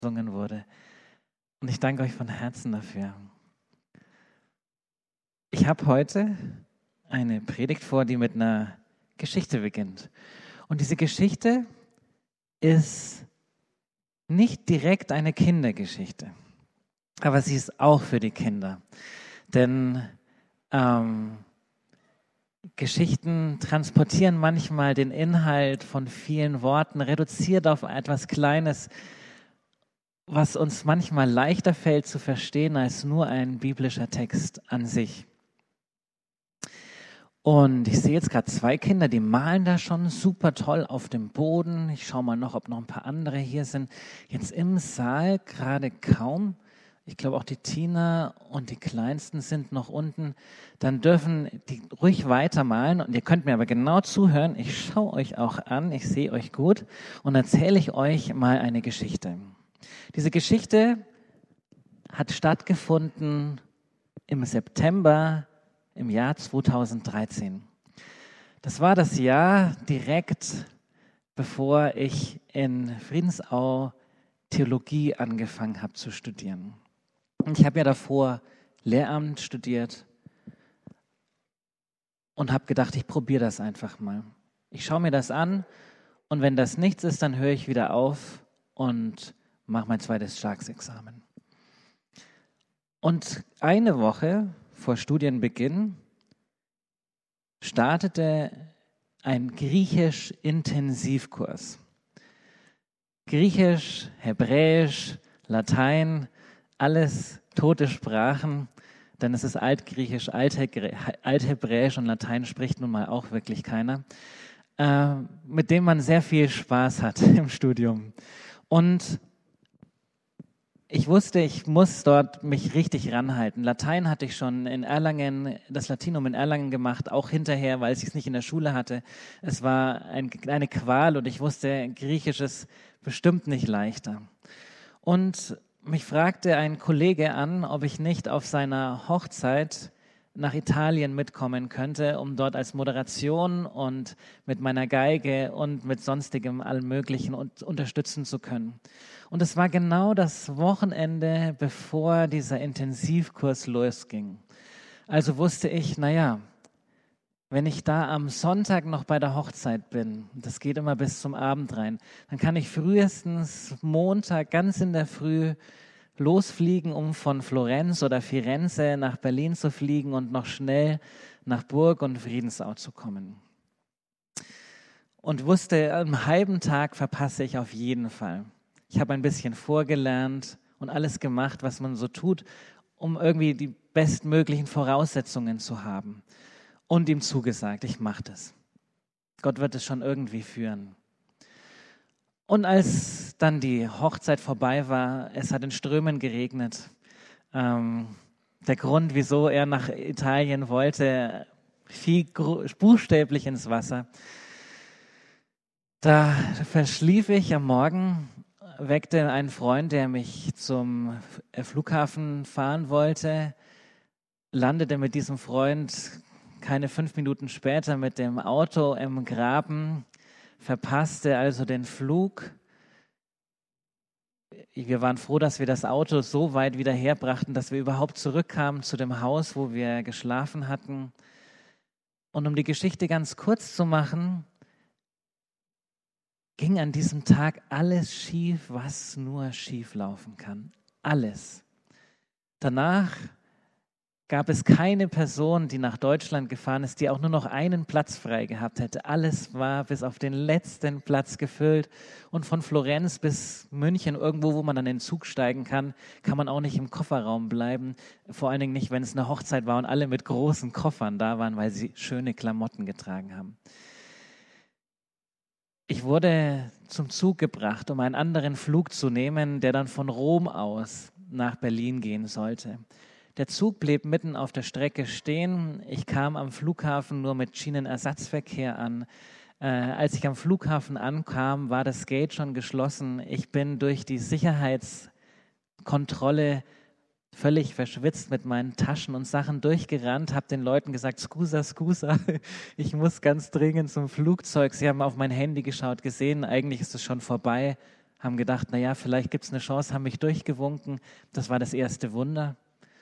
gesungen wurde. Und ich danke euch von Herzen dafür. Ich habe heute eine Predigt vor, die mit einer Geschichte beginnt. Und diese Geschichte ist nicht direkt eine Kindergeschichte, aber sie ist auch für die Kinder. Denn Geschichten transportieren manchmal den Inhalt von vielen Worten, reduziert auf etwas Kleines, was uns manchmal leichter fällt zu verstehen als nur ein biblischer Text an sich. Und ich sehe jetzt gerade 2 Kinder, die malen da schon super toll auf dem Boden. Ich schaue mal noch, ob noch ein paar andere hier sind. Jetzt im Saal gerade kaum. Ich glaube auch die Tina und die Kleinsten sind noch unten. Dann dürfen die ruhig weitermalen. Und ihr könnt mir aber genau zuhören. Ich schaue euch auch an, ich sehe euch gut und erzähle ich euch mal eine Geschichte. Diese Geschichte hat stattgefunden im September im Jahr 2013. Das war das Jahr direkt, bevor ich in Friedensau Theologie angefangen habe zu studieren. Und ich habe ja davor Lehramt studiert und habe gedacht, ich probiere das einfach mal. Ich schaue mir das an und wenn das nichts ist, dann höre ich wieder auf und mache mein zweites Staatsexamen. Und eine Woche vor Studienbeginn startete ein Griechisch-Intensivkurs. Griechisch, Hebräisch, Latein, alles tote Sprachen, denn es ist Altgriechisch, Althebräisch und Latein spricht nun mal auch wirklich keiner, mit dem man sehr viel Spaß hat im Studium. Und ich wusste, ich muss dort mich richtig ranhalten. Latein hatte ich schon in Erlangen, das Latinum in Erlangen gemacht, auch hinterher, weil ich es nicht in der Schule hatte. Es war eine Qual und ich wusste, Griechisch ist bestimmt nicht leichter. Und mich fragte ein Kollege an, ob ich nicht auf seiner Hochzeit nach Italien mitkommen könnte, um dort als Moderation und mit meiner Geige und mit sonstigem allem Möglichen unterstützen zu können. Und es war genau das Wochenende, bevor dieser Intensivkurs losging. Also wusste ich, wenn ich da am Sonntag noch bei der Hochzeit bin, das geht immer bis zum Abend rein, dann kann ich frühestens Montag ganz in der Früh losfliegen, um von Florenz oder Firenze nach Berlin zu fliegen und noch schnell nach Burg und Friedensau zu kommen. Und wusste, einen halben Tag verpasse ich auf jeden Fall. Ich habe ein bisschen vorgelernt und alles gemacht, was man so tut, um irgendwie die bestmöglichen Voraussetzungen zu haben. Und ihm zugesagt, ich mache das. Gott wird es schon irgendwie führen. Und als dann die Hochzeit vorbei war, es hat in Strömen geregnet. Der Grund, wieso er nach Italien wollte, fiel buchstäblich ins Wasser. Da verschlief ich am Morgen, weckte einen Freund, der mich zum Flughafen fahren wollte, landete mit diesem Freund keine 5 Minuten später mit dem Auto im Graben, verpasste also den Flug. Wir waren froh, dass wir das Auto so weit wieder herbrachten, dass wir überhaupt zurückkamen zu dem Haus, wo wir geschlafen hatten. Und um die Geschichte ganz kurz zu machen, ging an diesem Tag alles schief, was nur schief laufen kann. Alles. Danach gab es keine Person, die nach Deutschland gefahren ist, die auch nur noch einen Platz frei gehabt hätte. Alles war bis auf den letzten Platz gefüllt. Und von Florenz bis München, irgendwo, wo man dann in den Zug steigen kann, kann man auch nicht im Kofferraum bleiben. Vor allen Dingen nicht, wenn es eine Hochzeit war und alle mit großen Koffern da waren, weil sie schöne Klamotten getragen haben. Ich wurde zum Zug gebracht, um einen anderen Flug zu nehmen, der dann von Rom aus nach Berlin gehen sollte. Der Zug blieb mitten auf der Strecke stehen. Ich kam am Flughafen nur mit Schienenersatzverkehr an. Als ich am Flughafen ankam, war das Gate schon geschlossen. Ich bin durch die Sicherheitskontrolle völlig verschwitzt mit meinen Taschen und Sachen durchgerannt, habe den Leuten gesagt, Scusa, ich muss ganz dringend zum Flugzeug. Sie haben auf mein Handy geschaut, gesehen, eigentlich ist es schon vorbei, haben gedacht, naja, vielleicht gibt es eine Chance, haben mich durchgewunken. Das war das erste Wunder.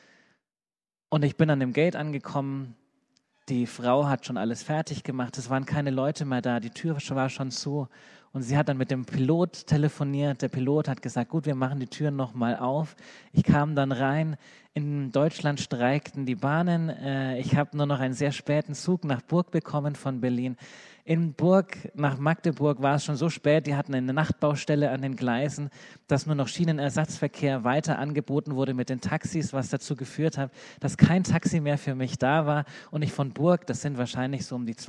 Und ich bin an dem Gate angekommen. Die Frau hat schon alles fertig gemacht. Es waren keine Leute mehr da. Die Tür war schon zu. Und sie hat dann mit dem Pilot telefoniert. Der Pilot hat gesagt, gut, wir machen die Türen nochmal auf. Ich kam dann rein. In Deutschland streikten die Bahnen. Ich habe nur noch einen sehr späten Zug nach Burg bekommen von Berlin. In Burg nach Magdeburg war es schon so spät, die hatten eine Nachtbaustelle an den Gleisen, dass nur noch Schienenersatzverkehr weiter angeboten wurde mit den Taxis, was dazu geführt hat, dass kein Taxi mehr für mich da war und ich von Burg, das sind wahrscheinlich so um die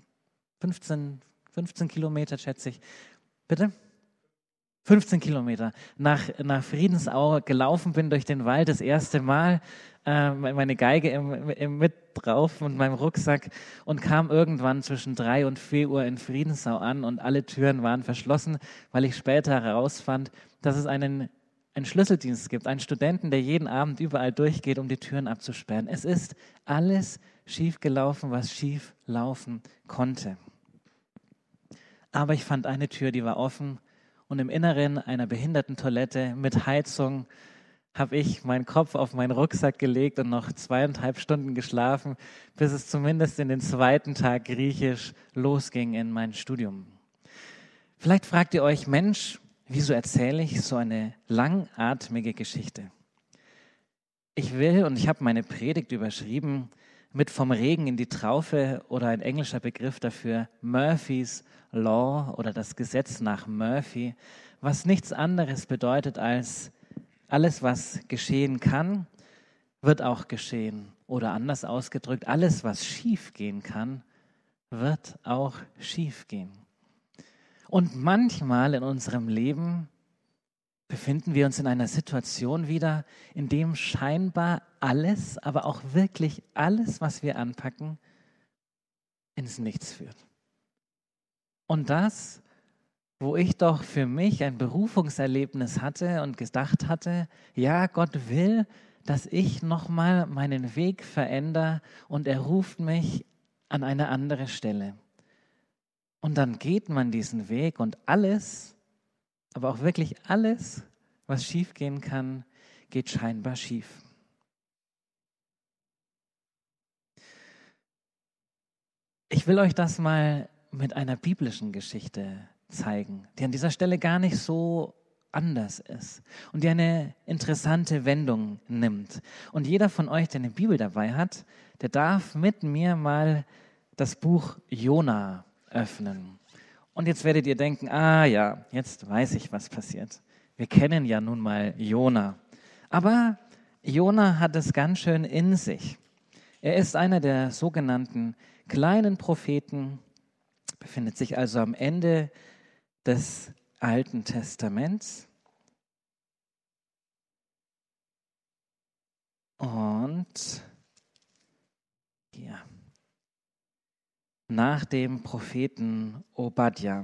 15 Kilometer, schätze ich. Bitte? 15 Kilometer nach Friedensau gelaufen bin durch den Wald das erste Mal, meine Geige mit drauf und meinem Rucksack und kam irgendwann zwischen 3 und 4 Uhr in Friedensau an und alle Türen waren verschlossen, weil ich später herausfand, dass es einen Schlüsseldienst gibt, einen Studenten, der jeden Abend überall durchgeht, um die Türen abzusperren. Es ist alles schief gelaufen, was schief laufen konnte. Aber ich fand eine Tür, die war offen. Und im Inneren einer Behindertentoilette mit Heizung habe ich meinen Kopf auf meinen Rucksack gelegt und noch 2,5 Stunden geschlafen, bis es zumindest in den zweiten Tag Griechisch losging in mein Studium. Vielleicht fragt ihr euch, Mensch, wieso erzähle ich so eine langatmige Geschichte? Ich will, und ich habe meine Predigt überschrieben, mit vom Regen in die Traufe oder ein englischer Begriff dafür, Murphy's Law oder das Gesetz nach Murphy, was nichts anderes bedeutet als alles, was geschehen kann, wird auch geschehen. Oder anders ausgedrückt, alles, was schief gehen kann, wird auch schief gehen. Und manchmal in unserem Leben befinden wir uns in einer Situation wieder, in dem scheinbar alles, aber auch wirklich alles, was wir anpacken, ins Nichts führt. Und das, wo ich doch für mich ein Berufungserlebnis hatte und gedacht hatte, ja, Gott will, dass ich nochmal meinen Weg verändere und er ruft mich an eine andere Stelle. Und dann geht man diesen Weg und alles, aber auch wirklich alles, was schief gehen kann, geht scheinbar schief. Ich will euch das mal mit einer biblischen Geschichte zeigen, die an dieser Stelle gar nicht so anders ist und die eine interessante Wendung nimmt. Und jeder von euch, der eine Bibel dabei hat, der darf mit mir mal das Buch Jona öffnen. Und jetzt werdet ihr denken, ah ja, jetzt weiß ich, was passiert. Wir kennen ja nun mal Jona. Aber Jona hat es ganz schön in sich. Er ist einer der sogenannten kleinen Propheten, befindet sich also am Ende des Alten Testaments. Und hier, nach dem Propheten Obadja.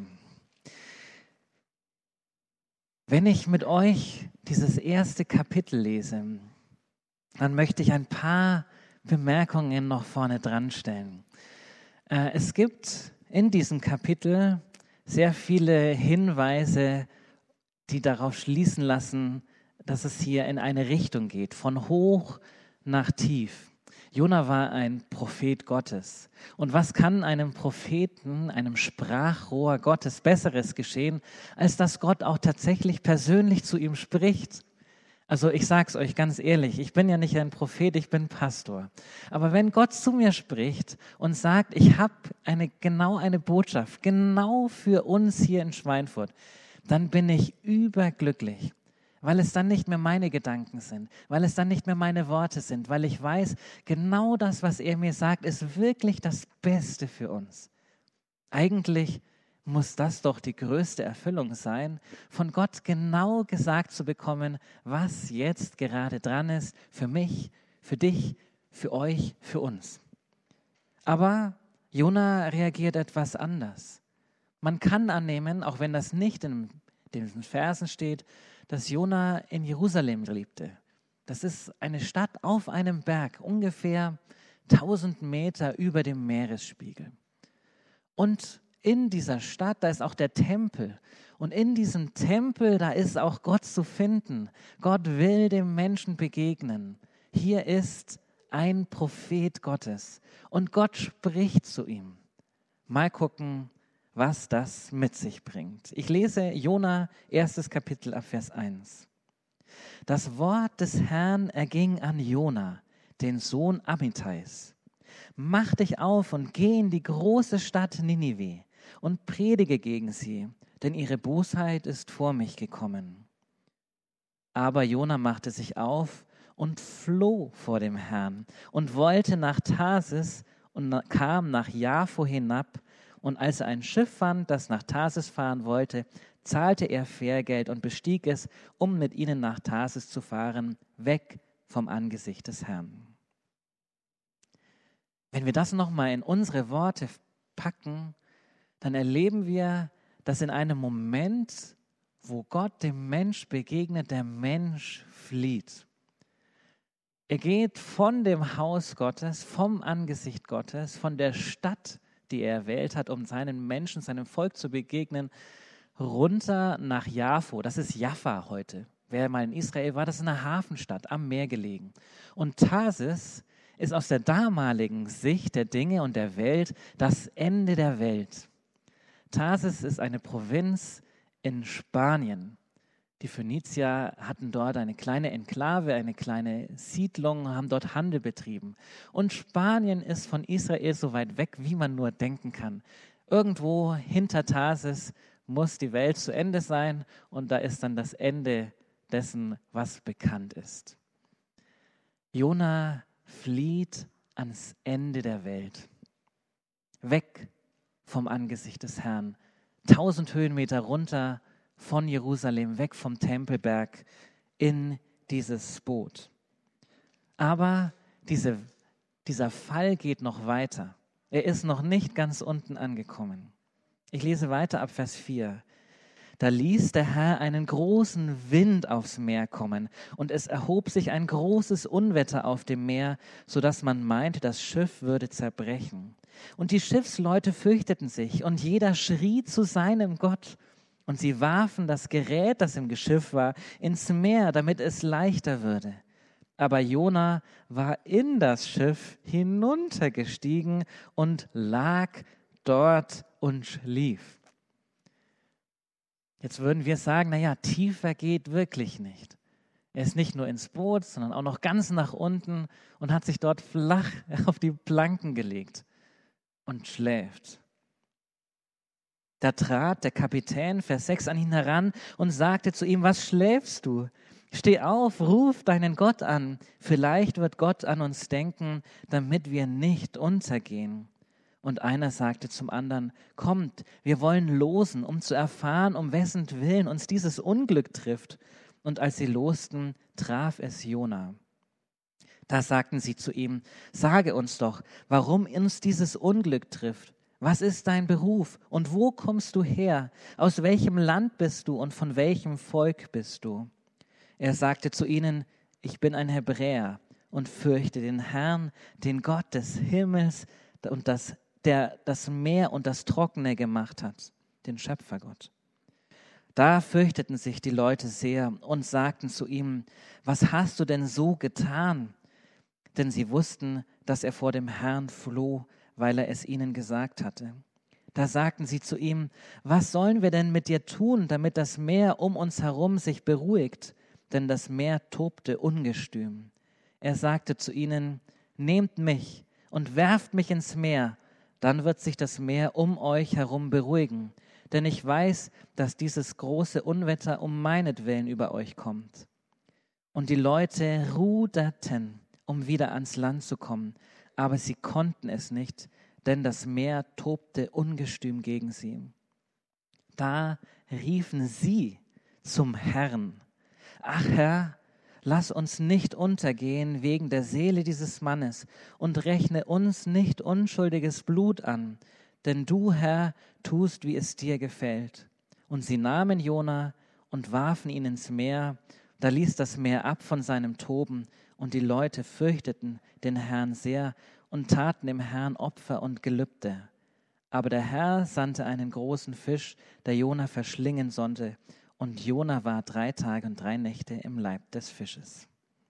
Wenn ich mit euch dieses erste Kapitel lese, dann möchte ich ein paar Bemerkungen noch vorne dran stellen. Es gibt in diesem Kapitel sehr viele Hinweise, die darauf schließen lassen, dass es hier in eine Richtung geht, von hoch nach tief. Jona war ein Prophet Gottes. Und was kann einem Propheten, einem Sprachrohr Gottes Besseres geschehen, als dass Gott auch tatsächlich persönlich zu ihm spricht? Also ich sage es euch ganz ehrlich, ich bin ja nicht ein Prophet, ich bin Pastor. Aber wenn Gott zu mir spricht und sagt, ich habe genau eine Botschaft, genau für uns hier in Schweinfurt, dann bin ich überglücklich, weil es dann nicht mehr meine Gedanken sind, weil es dann nicht mehr meine Worte sind, weil ich weiß, genau das, was er mir sagt, ist wirklich das Beste für uns. Eigentlich muss das doch die größte Erfüllung sein, von Gott genau gesagt zu bekommen, was jetzt gerade dran ist, für mich, für dich, für euch, für uns. Aber Jona reagiert etwas anders. Man kann annehmen, auch wenn das nicht in den Versen steht, dass Jona in Jerusalem lebte. Das ist eine Stadt auf einem Berg, ungefähr 1000 Meter über dem Meeresspiegel. Und in dieser Stadt, da ist auch der Tempel. Und in diesem Tempel, da ist auch Gott zu finden. Gott will dem Menschen begegnen. Hier ist ein Prophet Gottes und Gott spricht zu ihm. Mal gucken, was das mit sich bringt. Ich lese Jona, 1. Kapitel ab Vers 1. Das Wort des Herrn erging an Jona, den Sohn Amittais. Mach dich auf und geh in die große Stadt Ninive und predige gegen sie, denn ihre Bosheit ist vor mich gekommen. Aber Jona machte sich auf und floh vor dem Herrn und wollte nach Tarsis und kam nach Jaffo hinab. Und als er ein Schiff fand, das nach Tarsis fahren wollte, zahlte er Fährgeld und bestieg es, um mit ihnen nach Tarsis zu fahren, weg vom Angesicht des Herrn. Wenn wir das nochmal in unsere Worte packen, dann erleben wir, dass in einem Moment, wo Gott dem Mensch begegnet, der Mensch flieht. Er geht von dem Haus Gottes, vom Angesicht Gottes, von der Stadt, die er erwählt hat, um seinen Menschen, seinem Volk zu begegnen, runter nach Jaffo. Das ist Jaffa heute. Wer mal in Israel war, das ist eine Hafenstadt am Meer gelegen. Und Tarsis ist aus der damaligen Sicht der Dinge und der Welt das Ende der Welt. Tarsis ist eine Provinz in Spanien. Die Phönizier hatten dort eine kleine Enklave, eine kleine Siedlung, haben dort Handel betrieben. Und Spanien ist von Israel so weit weg, wie man nur denken kann. Irgendwo hinter Tarsis muss die Welt zu Ende sein und da ist dann das Ende dessen, was bekannt ist. Jona flieht ans Ende der Welt, weg vom Angesicht des Herrn, 1000 Höhenmeter runter von Jerusalem, weg vom Tempelberg in dieses Boot. Aber dieser Fall geht noch weiter. Er ist noch nicht ganz unten angekommen. Ich lese weiter ab Vers 4. Da ließ der Herr einen großen Wind aufs Meer kommen, und es erhob sich ein großes Unwetter auf dem Meer, sodass man meinte, das Schiff würde zerbrechen. Und die Schiffsleute fürchteten sich, und jeder schrie zu seinem Gott. Und sie warfen das Gerät, das im Schiff war, ins Meer, damit es leichter würde. Aber Jona war in das Schiff hinuntergestiegen und lag dort und schlief. Jetzt würden wir sagen, naja, tiefer geht wirklich nicht. Er ist nicht nur ins Boot, sondern auch noch ganz nach unten und hat sich dort flach auf die Planken gelegt und schläft. Da trat der Kapitän, Vers 6, an ihn heran und sagte zu ihm, was schläfst du? Steh auf, ruf deinen Gott an. Vielleicht wird Gott an uns denken, damit wir nicht untergehen. Und einer sagte zum anderen, kommt, wir wollen losen, um zu erfahren, um wessen Willen uns dieses Unglück trifft. Und als sie losten, traf es Jona. Da sagten sie zu ihm, sage uns doch, warum uns dieses Unglück trifft. Was ist dein Beruf und wo kommst du her? Aus welchem Land bist du und von welchem Volk bist du? Er sagte zu ihnen, ich bin ein Hebräer und fürchte den Herrn, den Gott des Himmels und der das Meer und das Trockene gemacht hat, den Schöpfergott. Da fürchteten sich die Leute sehr und sagten zu ihm, was hast du denn so getan? Denn sie wussten, dass er vor dem Herrn floh, weil er es ihnen gesagt hatte. Da sagten sie zu ihm, was sollen wir denn mit dir tun, damit das Meer um uns herum sich beruhigt? Denn das Meer tobte ungestüm. Er sagte zu ihnen, nehmt mich und werft mich ins Meer, dann wird sich das Meer um euch herum beruhigen. Denn ich weiß, dass dieses große Unwetter um meinetwillen über euch kommt. Und die Leute ruderten, um wieder ans Land zu kommen, aber sie konnten es nicht, denn das Meer tobte ungestüm gegen sie. Da riefen sie zum Herrn, ach Herr, lass uns nicht untergehen wegen der Seele dieses Mannes und rechne uns nicht unschuldiges Blut an, denn du, Herr, tust, wie es dir gefällt. Und sie nahmen Jona und warfen ihn ins Meer, da ließ das Meer ab von seinem Toben, und die Leute fürchteten den Herrn sehr und taten dem Herrn Opfer und Gelübde. Aber der Herr sandte einen großen Fisch, der Jona verschlingen sollte. Und Jona war 3 Tage und 3 Nächte im Leib des Fisches.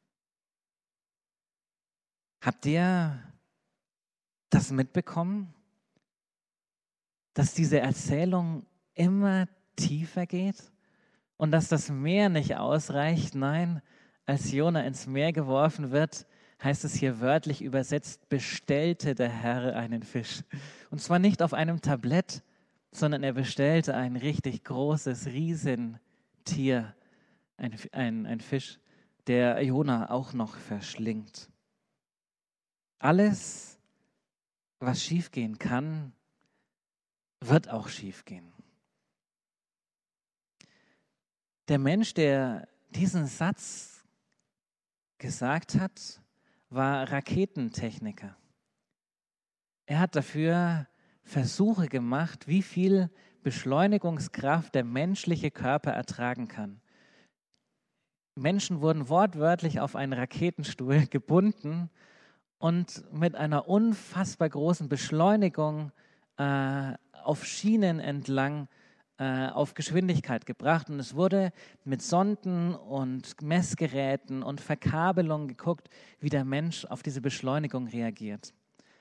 Habt ihr das mitbekommen, dass diese Erzählung immer tiefer geht und dass das Meer nicht ausreicht? Nein, als Jona ins Meer geworfen wird, heißt es hier wörtlich übersetzt, bestellte der Herr einen Fisch. Und zwar nicht auf einem Tablett, sondern er bestellte ein richtig großes Riesentier, ein Fisch, der Jona auch noch verschlingt. Alles, was schiefgehen kann, wird auch schiefgehen. Der Mensch, der diesen Satz gesagt hat, war Raketentechniker. Er hat dafür Versuche gemacht, wie viel Beschleunigungskraft der menschliche Körper ertragen kann. Menschen wurden wortwörtlich auf einen Raketenstuhl gebunden und mit einer unfassbar großen Beschleunigung auf Schienen entlang auf Geschwindigkeit gebracht. Und es wurde mit Sonden und Messgeräten und Verkabelung geguckt, wie der Mensch auf diese Beschleunigung reagiert.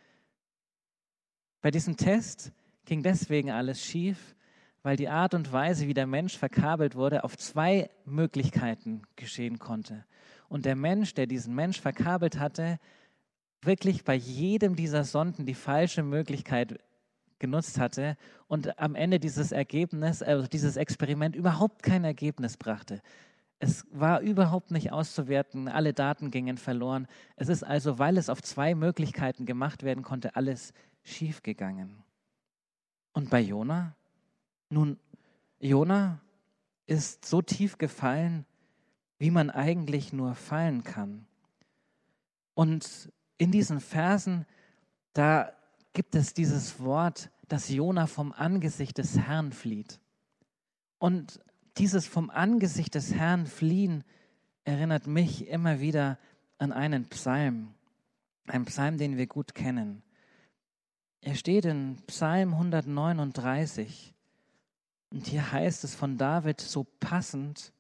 Bei diesem Test ging deswegen alles schief, weil die Art und Weise, wie der Mensch verkabelt wurde, auf 2 Möglichkeiten geschehen konnte. Und der Mensch, der diesen Mensch verkabelt hatte, wirklich bei jedem dieser Sonden die falsche Möglichkeit genutzt hatte und am Ende dieses Experiment überhaupt kein Ergebnis brachte. Es war überhaupt nicht auszuwerten, alle Daten gingen verloren. Es ist also, weil es auf 2 Möglichkeiten gemacht werden konnte, alles schiefgegangen. Und bei Jona? Nun, Jona ist so tief gefallen, wie man eigentlich nur fallen kann. Und in diesen Versen, da gibt es dieses Wort, dass Jona vom Angesicht des Herrn flieht. Und dieses vom Angesicht des Herrn fliehen erinnert mich immer wieder an einen Psalm, den wir gut kennen. Er steht in Psalm 139 und hier heißt es von David so passend: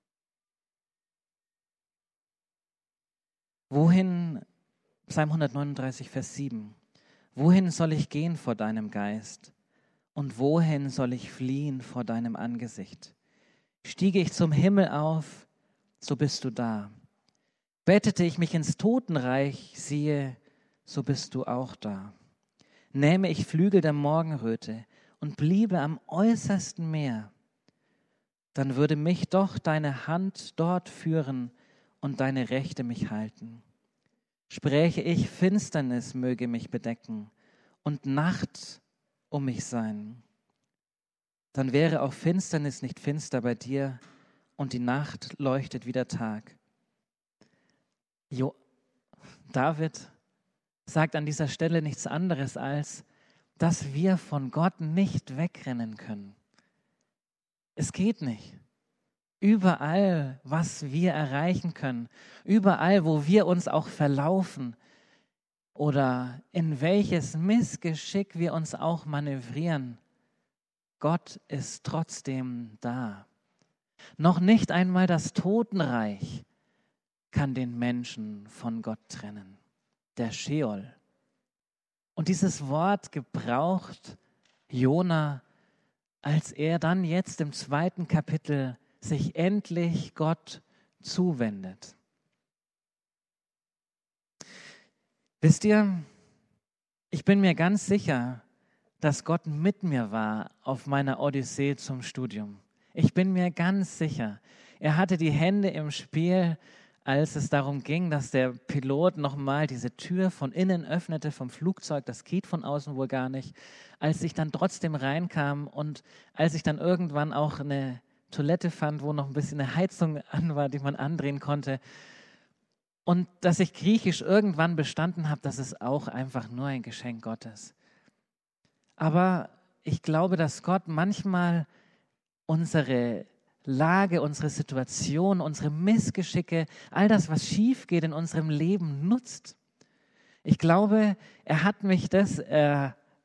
Psalm 139, Vers 7. Wohin soll ich gehen vor deinem Geist? Und wohin soll ich fliehen vor deinem Angesicht? Stiege ich zum Himmel auf, so bist du da. Bettete ich mich ins Totenreich, siehe, so bist du auch da. Nähme ich Flügel der Morgenröte und bliebe am äußersten Meer, dann würde mich doch deine Hand dort führen und deine Rechte mich halten. Spräche ich, Finsternis möge mich bedecken und Nacht um mich sein, dann wäre auch Finsternis nicht finster bei dir und die Nacht leuchtet wie der Tag. David sagt an dieser Stelle nichts anderes als, dass wir von Gott nicht wegrennen können. Es geht nicht. Überall, was wir erreichen können, überall, wo wir uns auch verlaufen oder in welches Missgeschick wir uns auch manövrieren, Gott ist trotzdem da. Noch nicht einmal das Totenreich kann den Menschen von Gott trennen, der Scheol. Und dieses Wort gebraucht Jona, als er dann jetzt im 2. Kapitel sich endlich Gott zuwendet. Wisst ihr, ich bin mir ganz sicher, dass Gott mit mir war auf meiner Odyssee zum Studium. Ich bin mir ganz sicher, er hatte die Hände im Spiel, als es darum ging, dass der Pilot nochmal diese Tür von innen öffnete vom Flugzeug. Das geht von außen wohl gar nicht. Als ich dann trotzdem reinkam und als ich dann irgendwann auch eine Toilette fand, wo noch ein bisschen eine Heizung an war, die man andrehen konnte. Und dass ich Griechisch irgendwann bestanden habe, das ist auch einfach nur ein Geschenk Gottes. Aber ich glaube, dass Gott manchmal unsere Lage, unsere Situation, unsere Missgeschicke, all das, was schief geht in unserem Leben, nutzt. Ich glaube, er hat mich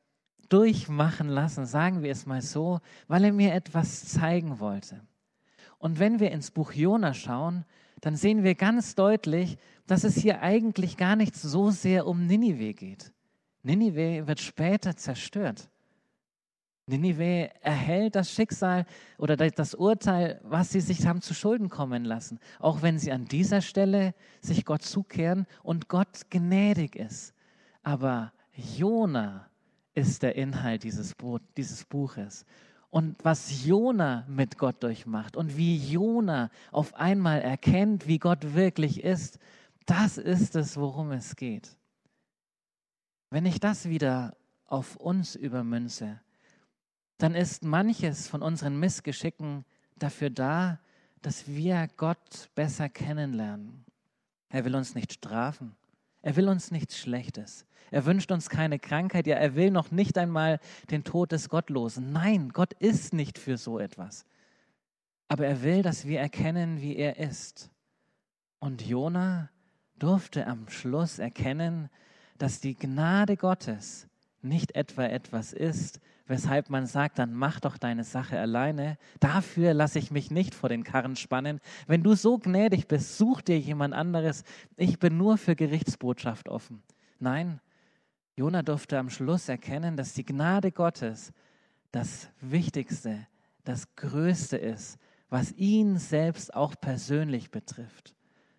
durchmachen lassen, sagen wir es mal so, weil er mir etwas zeigen wollte. Und wenn wir ins Buch Jona schauen, dann sehen wir ganz deutlich, dass es hier eigentlich gar nicht so sehr um Ninive geht. Ninive wird später zerstört. Ninive erhält das Schicksal oder das Urteil, was sie sich haben zu Schulden kommen lassen, auch wenn sie an dieser Stelle sich Gott zukehren und Gott gnädig ist. Aber Jona ist der Inhalt dieses Buches. Und was Jona mit Gott durchmacht und wie Jona auf einmal erkennt, wie Gott wirklich ist, das ist es, worum es geht. Wenn ich das wieder auf uns übermünze, dann ist manches von unseren Missgeschicken dafür da, dass wir Gott besser kennenlernen. Er will uns nicht strafen. Er will uns nichts Schlechtes. Er wünscht uns keine Krankheit. Ja, er will noch nicht einmal den Tod des Gottlosen. Nein, Gott ist nicht für so etwas. Aber er will, dass wir erkennen, wie er ist. Und Jona durfte am Schluss erkennen, dass die Gnade Gottes nicht etwa etwas ist, weshalb man sagt, dann mach doch deine Sache alleine. Dafür lasse ich mich nicht vor den Karren spannen. Wenn du so gnädig bist, such dir jemand anderes. Ich bin nur für Gerichtsbotschaft offen. Nein, Jona durfte am Schluss erkennen, dass die Gnade Gottes das Wichtigste, das Größte ist, was ihn selbst auch persönlich betrifft.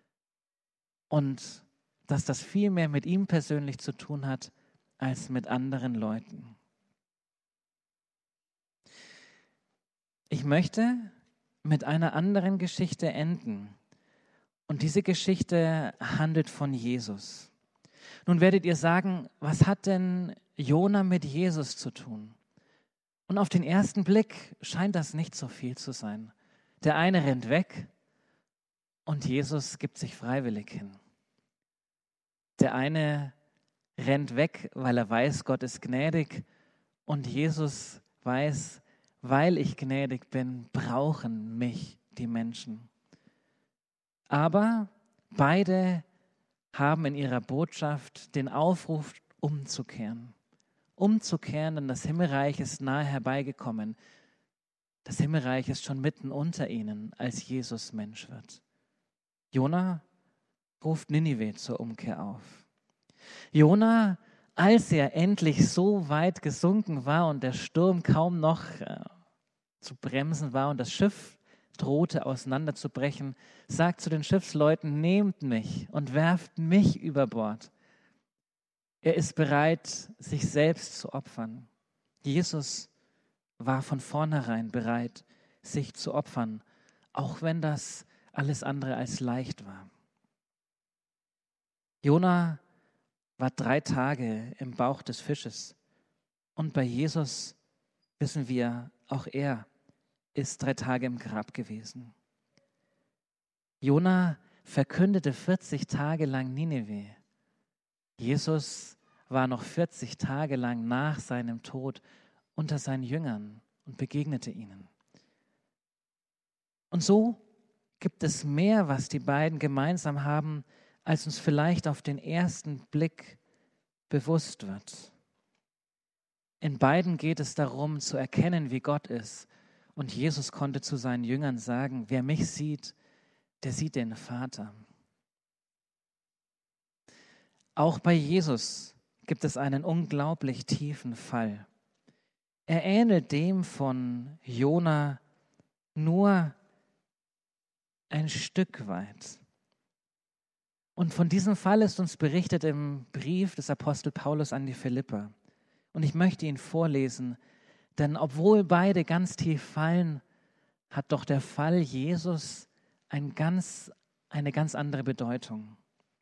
Und dass das viel mehr mit ihm persönlich zu tun hat, als mit anderen Leuten. Ich möchte mit einer anderen Geschichte enden. Und diese Geschichte handelt von Jesus. Nun werdet ihr sagen, was hat denn Jona mit Jesus zu tun? Und auf den ersten Blick scheint das nicht so viel zu sein. Der eine rennt weg und Jesus gibt sich freiwillig hin. Der eine rennt weg, weil er weiß, Gott ist gnädig und Jesus weiß, weil ich gnädig bin, brauchen mich die Menschen. Aber beide haben in ihrer Botschaft den Aufruf, umzukehren. Umzukehren, denn das Himmelreich ist nahe herbeigekommen. Das Himmelreich ist schon mitten unter ihnen, als Jesus Mensch wird. Jona ruft Ninive zur Umkehr auf. Jona, als er endlich so weit gesunken war und der Sturm kaum noch zu bremsen war und das Schiff drohte auseinanderzubrechen, sagt zu den Schiffsleuten, nehmt mich und werft mich über Bord. Er ist bereit, sich selbst zu opfern. Jesus war von vornherein bereit, sich zu opfern, auch wenn das alles andere als leicht war. Jona war 3 Tage im Bauch des Fisches. Und bei Jesus wissen wir, auch er ist 3 Tage im Grab gewesen. Jona verkündete 40 Tage lang Ninive. Jesus war noch 40 Tage lang nach seinem Tod unter seinen Jüngern und begegnete ihnen. Und so gibt es mehr, was die beiden gemeinsam haben, als uns vielleicht auf den ersten Blick bewusst wird. In beiden geht es darum, zu erkennen, wie Gott ist. Und Jesus konnte zu seinen Jüngern sagen, wer mich sieht, der sieht den Vater. Auch bei Jesus gibt es einen unglaublich tiefen Fall. Er ähnelt dem von Jona nur ein Stück weit. Und von diesem Fall ist uns berichtet im Brief des Apostel Paulus an die Philipper. Und ich möchte ihn vorlesen, denn obwohl beide ganz tief fallen, hat doch der Fall Jesus eine ganz andere Bedeutung.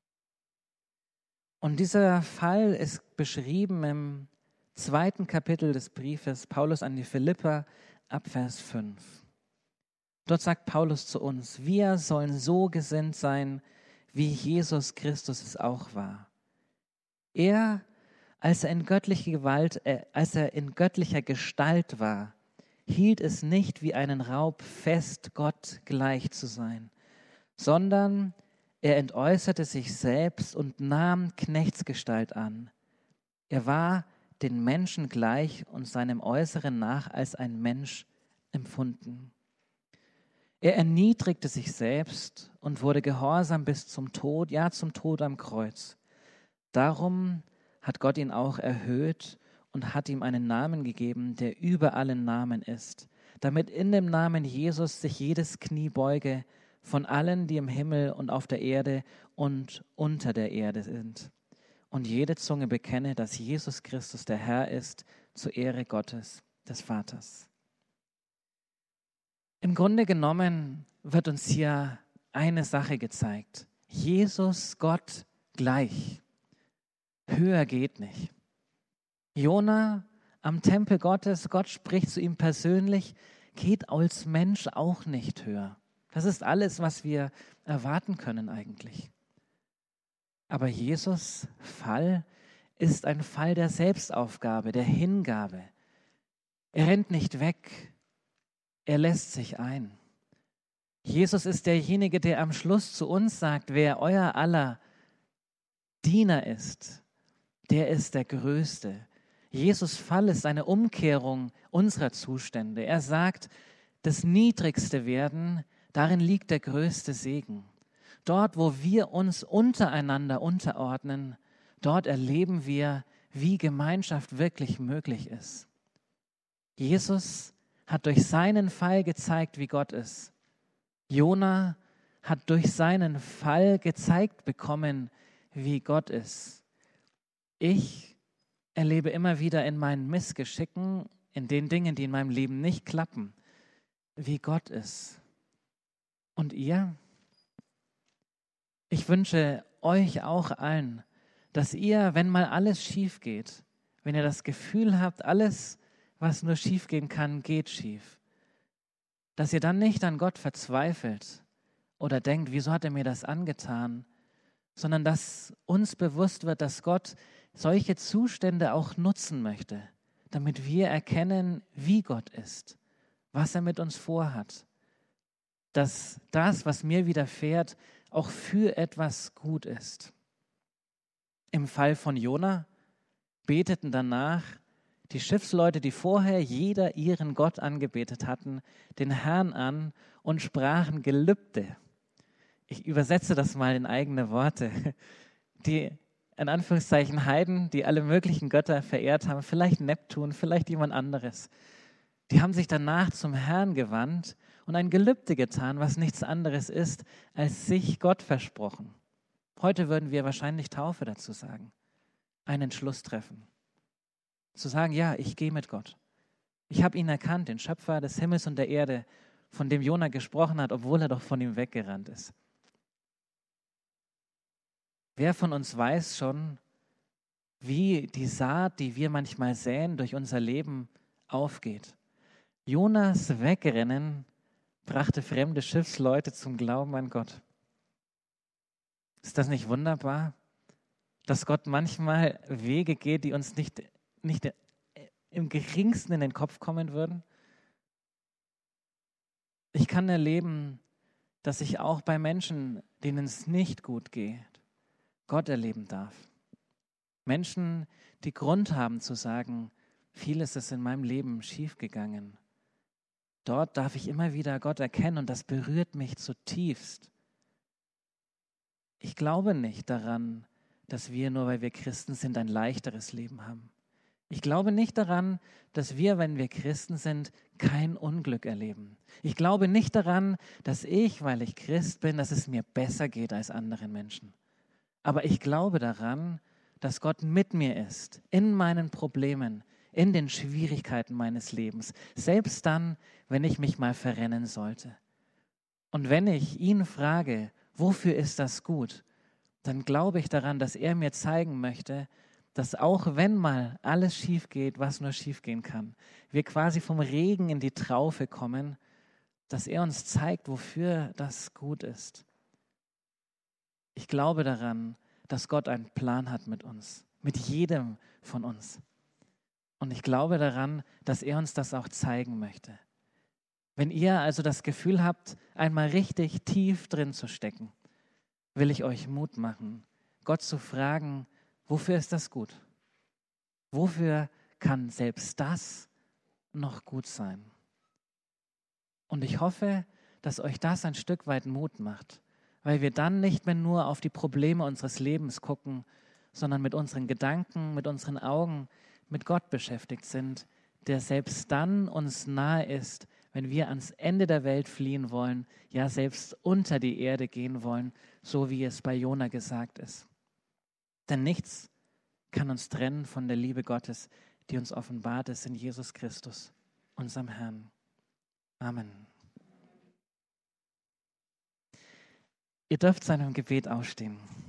Und dieser Fall ist beschrieben im 2. Kapitel des Briefes Paulus an die Philipper ab Vers 5. Dort sagt Paulus zu uns, wir sollen so gesinnt sein, wie Jesus Christus es auch war. Er, als er in göttlicher Gestalt war, hielt es nicht wie einen Raub fest, Gott gleich zu sein, sondern er entäußerte sich selbst und nahm Knechtsgestalt an. Er war den Menschen gleich und seinem Äußeren nach als ein Mensch empfunden. Er erniedrigte sich selbst und wurde gehorsam bis zum Tod, ja zum Tod am Kreuz. Darum hat Gott ihn auch erhöht und hat ihm einen Namen gegeben, der über allen Namen ist, damit in dem Namen Jesus sich jedes Knie beuge, von allen, die im Himmel und auf der Erde und unter der Erde sind. Und jede Zunge bekenne, dass Jesus Christus der Herr ist, zur Ehre Gottes, des Vaters. Im Grunde genommen wird uns hier eine Sache gezeigt. Jesus, Gott, gleich. Höher geht nicht. Jona am Tempel Gottes, Gott spricht zu ihm persönlich, geht als Mensch auch nicht höher. Das ist alles, was wir erwarten können eigentlich. Aber Jesus' Fall ist ein Fall der Selbstaufgabe, der Hingabe. Er rennt nicht weg, er lässt sich ein. Jesus ist derjenige, der am Schluss zu uns sagt, wer euer aller Diener ist, der ist der Größte. Jesus' Fall ist eine Umkehrung unserer Zustände. Er sagt, das niedrigste Werden, darin liegt der größte Segen. Dort, wo wir uns untereinander unterordnen, dort erleben wir, wie Gemeinschaft wirklich möglich ist. Jesus hat durch seinen Fall gezeigt, wie Gott ist. Jona hat durch seinen Fall gezeigt bekommen, wie Gott ist. Ich erlebe immer wieder in meinen Missgeschicken, in den Dingen, die in meinem Leben nicht klappen, wie Gott ist. Und ihr? Ich wünsche euch auch allen, dass ihr, wenn mal alles schief geht, wenn ihr das Gefühl habt, alles, was nur schief gehen kann, geht schief, dass ihr dann nicht an Gott verzweifelt oder denkt, wieso hat er mir das angetan, sondern dass uns bewusst wird, dass Gott solche Zustände auch nutzen möchte, damit wir erkennen, wie Gott ist, was er mit uns vorhat, dass das, was mir widerfährt, auch für etwas gut ist. Im Fall von Jona beteten danach die Schiffsleute, die vorher jeder ihren Gott angebetet hatten, den Herrn an und sprachen Gelübde. Ich übersetze das mal in eigene Worte. Die, in Anführungszeichen, Heiden, die alle möglichen Götter verehrt haben, vielleicht Neptun, vielleicht jemand anderes, die haben sich danach zum Herrn gewandt und ein Gelübde getan, was nichts anderes ist, als sich Gott versprochen. Heute würden wir wahrscheinlich Taufe dazu sagen. Einen Entschluss treffen. Zu sagen, ja, ich gehe mit Gott. Ich habe ihn erkannt, den Schöpfer des Himmels und der Erde, von dem Jona gesprochen hat, obwohl er doch von ihm weggerannt ist. Wer von uns weiß schon, wie die Saat, die wir manchmal säen, durch unser Leben aufgeht? Jonas Wegrennen brachte fremde Schiffsleute zum Glauben an Gott. Ist das nicht wunderbar, dass Gott manchmal Wege geht, die uns nicht im geringsten in den Kopf kommen würden? Ich kann erleben, dass ich auch bei Menschen, denen es nicht gut geht, Gott erleben darf. Menschen, die Grund haben zu sagen, vieles ist in meinem Leben schiefgegangen. Dort darf ich immer wieder Gott erkennen und das berührt mich zutiefst. Ich glaube nicht daran, dass wir, nur weil wir Christen sind, ein leichteres Leben haben. Ich glaube nicht daran, dass wir, wenn wir Christen sind, kein Unglück erleben. Ich glaube nicht daran, dass ich, weil ich Christ bin, dass es mir besser geht als anderen Menschen. Aber ich glaube daran, dass Gott mit mir ist, in meinen Problemen, in den Schwierigkeiten meines Lebens, selbst dann, wenn ich mich mal verrennen sollte. Und wenn ich ihn frage, wofür ist das gut, dann glaube ich daran, dass er mir zeigen möchte, dass auch wenn mal alles schief geht, was nur schief gehen kann, wir quasi vom Regen in die Traufe kommen, dass er uns zeigt, wofür das gut ist. Ich glaube daran, dass Gott einen Plan hat mit uns, mit jedem von uns. Und ich glaube daran, dass er uns das auch zeigen möchte. Wenn ihr also das Gefühl habt, einmal richtig tief drin zu stecken, will ich euch Mut machen, Gott zu fragen, wofür ist das gut? Wofür kann selbst das noch gut sein? Und ich hoffe, dass euch das ein Stück weit Mut macht, weil wir dann nicht mehr nur auf die Probleme unseres Lebens gucken, sondern mit unseren Gedanken, mit unseren Augen, mit Gott beschäftigt sind, der selbst dann uns nahe ist, wenn wir ans Ende der Welt fliehen wollen, ja selbst unter die Erde gehen wollen, so wie es bei Jona gesagt ist. Denn nichts kann uns trennen von der Liebe Gottes, die uns offenbart ist in Jesus Christus, unserem Herrn. Amen. Ihr dürft zu einem Gebet aufstehen.